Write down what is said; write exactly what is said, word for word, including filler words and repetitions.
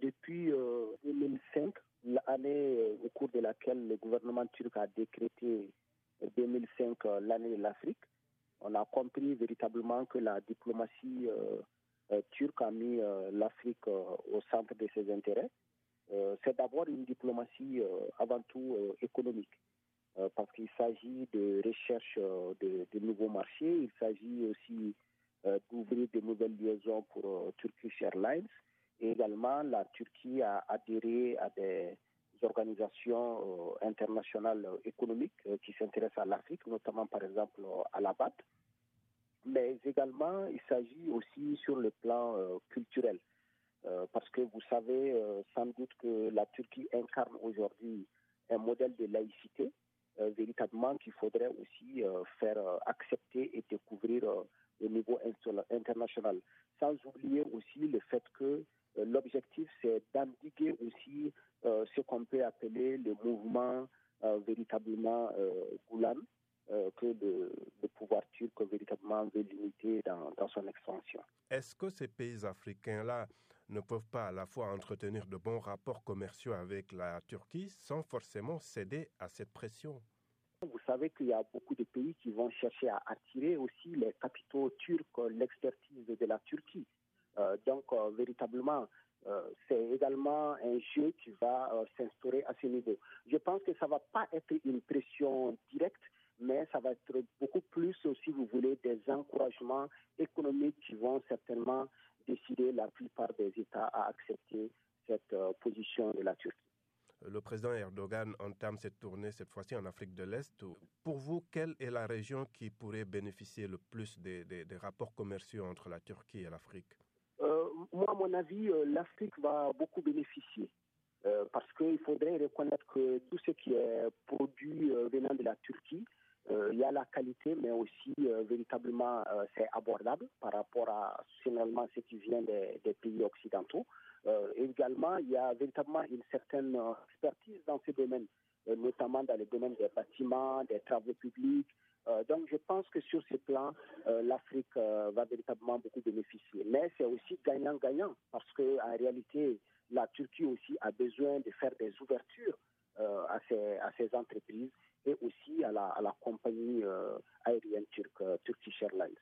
depuis euh, deux mille cinq, l'année euh, au cours de laquelle le gouvernement turc a décrété euh, deux mille cinq euh, l'année de l'Afrique, on a compris véritablement que la diplomatie euh, euh, turque a mis euh, l'Afrique euh, au centre de ses intérêts. Euh, c'est d'abord une diplomatie euh, avant tout euh, économique, euh, parce qu'il s'agit de recherche euh, de, de nouveaux marchés, il s'agit aussi euh, d'ouvrir de nouvelles liaisons pour euh, Turkish Airlines, et également la Turquie a adhéré à des organisations euh, internationales euh, économiques euh, qui s'intéressent à l'Afrique, notamment par exemple euh, à la B A D. Mais également, il s'agit aussi sur le plan euh, culturel. Euh, parce que vous savez euh, sans doute que la Turquie incarne aujourd'hui un modèle de laïcité, euh, véritablement qu'il faudrait aussi euh, faire euh, accepter et découvrir euh, au niveau international. Sans oublier aussi le fait que euh, l'objectif, c'est d'endiguer aussi euh, ce qu'on peut appeler le mouvement euh, véritablement euh, Goulan, euh, que le, le pouvoir turc véritablement veut limiter dans, dans son expansion. Est-ce que ces pays africains-là ne peuvent pas à la fois entretenir de bons rapports commerciaux avec la Turquie sans forcément céder à cette pression? Vous savez qu'il y a beaucoup de pays qui vont chercher à attirer aussi les capitaux turcs, l'expertise de la Turquie. Euh, donc, euh, véritablement, euh, c'est également un jeu qui va euh, s'instaurer à ce niveau. Je pense que ça ne va pas être une pression directe, mais ça va être beaucoup plus, si vous voulez, des encouragements économiques qui vont certainement décider la plupart des États à accepter cette euh, position de la Turquie. Le président Erdogan entame cette tournée, cette fois-ci en Afrique de l'Est. Pour vous, quelle est la région qui pourrait bénéficier le plus des, des, des rapports commerciaux entre la Turquie et l'Afrique? euh, Moi, à mon avis, euh, l'Afrique va beaucoup bénéficier. Euh, parce qu'il faudrait reconnaître que tout ce qui est produit euh, venant de la Turquie, euh, il y a la qualité, mais aussi euh, véritablement euh, c'est abordable par rapport à finalement ce qui vient des, des pays occidentaux. Euh, également, il y a véritablement une certaine euh, expertise dans ces domaines, euh, notamment dans les domaines des bâtiments, des travaux publics. Euh, donc, je pense que sur ce plan, euh, l'Afrique euh, va véritablement beaucoup bénéficier. Mais c'est aussi gagnant-gagnant, parce qu'en réalité, la Turquie aussi a besoin de faire des ouvertures euh, à, ces, à ces entreprises et aussi à la, à la compagnie euh, aérienne turque, Turkish Airlines.